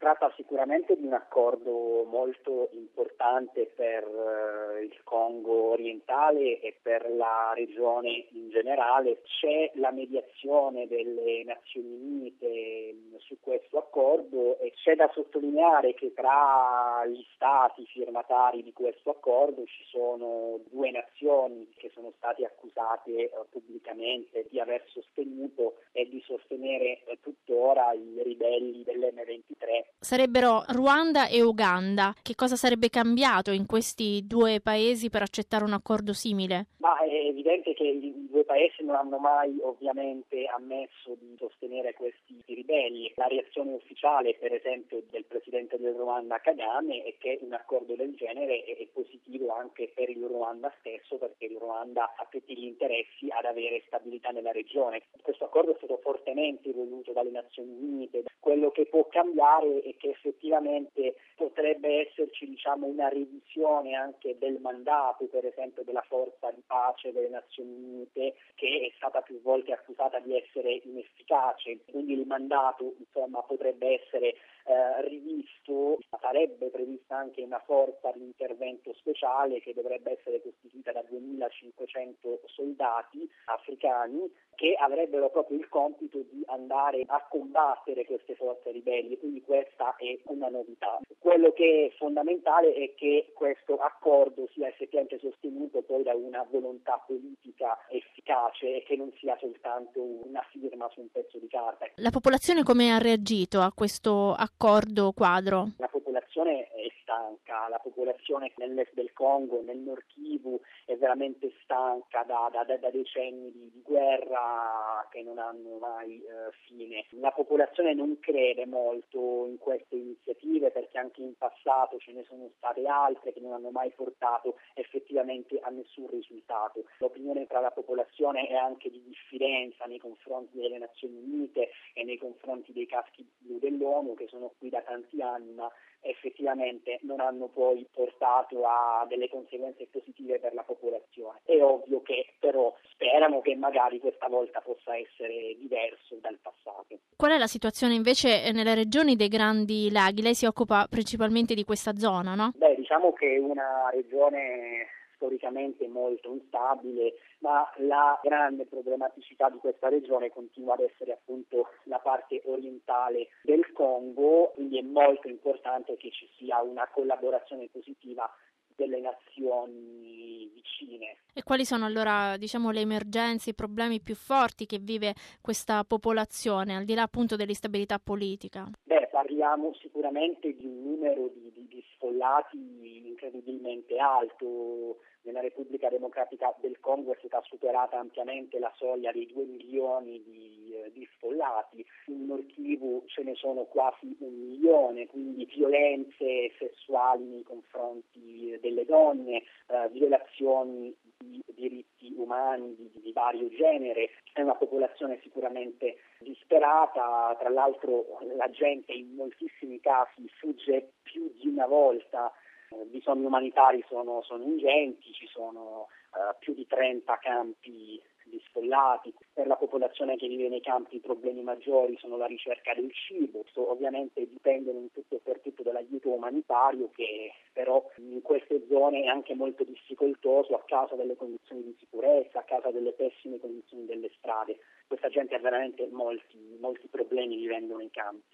tratta sicuramente di un accordo molto importante per il Congo orientale e per la regione in generale. C'è la mediazione delle Nazioni Unite su questo accordo e c'è da sottolineare che tra gli stati firmatari di questo accordo ci sono due nazioni che sono state accusate pubblicamente di aver sostenuto e di sostenere tuttora i ribelli dell'M23. Sarebbero Ruanda e Uganda. Che cosa sarebbe cambiato in questi due paesi per accettare un accordo simile? Ma è evidente che i due paesi non hanno mai ovviamente ammesso di sostenere questi ribelli. La reazione ufficiale, per esempio, del presidente del Ruanda Kagame è che un accordo del genere è positivo anche per il Ruanda stesso, perché il Ruanda ha tutti gli interessi ad avere stabilità nella regione. Questo accordo è stato fortemente voluto dalle Nazioni Unite. Quello che può cambiare è che effettivamente potrebbe esserci, una revisione anche del mandato, per esempio, della forza di pace delle Nazioni Unite, che è stata più volte accusata di essere inefficace. Quindi il mandato, potrebbe essere rivisto. Sarebbe prevista anche una forza di intervento speciale che dovrebbe essere costituita da 2500 soldati africani che avrebbero proprio il compito di andare a combattere queste forze ribelli, quindi questa è una novità. Quello che è fondamentale è che questo accordo sia effettivamente sostenuto poi da una volontà politica efficace e che non sia soltanto una firma su un pezzo di carta. La popolazione come ha reagito a questo accordo quadro? La popolazione è stanca, la popolazione nell'est del Congo, nel Nord Kivu, è veramente stanca da decenni di guerra che non hanno mai fine. La popolazione non crede molto in queste iniziative perché anche in passato ce ne sono state altre che non hanno mai portato effettivamente a nessun risultato. L'opinione tra la popolazione è anche di diffidenza nei confronti delle Nazioni Unite e nei confronti dei caschi blu dell'ONU che sono qui da tanti anni, ma effettivamente non hanno poi portato a delle conseguenze positive per la popolazione. È ovvio che però sperano che magari questa volta possa essere diverso dal passato. Qual è la situazione invece nelle regioni dei Grandi Laghi? Lei si occupa principalmente di questa zona, no? Diciamo che è una regione storicamente molto instabile, ma la grande problematicità di questa regione continua ad essere appunto la parte orientale del Congo, quindi è molto importante che ci sia una collaborazione positiva delle nazioni vicine. E quali sono allora, le emergenze, i problemi più forti che vive questa popolazione, al di là appunto dell'instabilità politica? Parliamo sicuramente di un numero di sfollati incredibilmente alto. Nella Repubblica Democratica del Congo è stata superata ampiamente la soglia dei 2 milioni di sfollati. In Nord Kivu ce ne sono quasi 1 milione, quindi violenze sessuali nei confronti delle donne, violazioni di diritti umani di vario genere. È una popolazione sicuramente disperata, tra l'altro la gente in moltissimi casi fugge più di una volta. I bisogni umanitari sono ingenti, ci sono più di 30 campi di sfollati. Per la popolazione che vive nei campi i problemi maggiori sono la ricerca del cibo, ovviamente dipendono in tutto e per tutto dall'aiuto umanitario che però in queste zone è anche molto difficoltoso a causa delle condizioni di sicurezza, a causa delle pessime condizioni delle strade. Questa gente ha veramente molti problemi vivendo nei campi.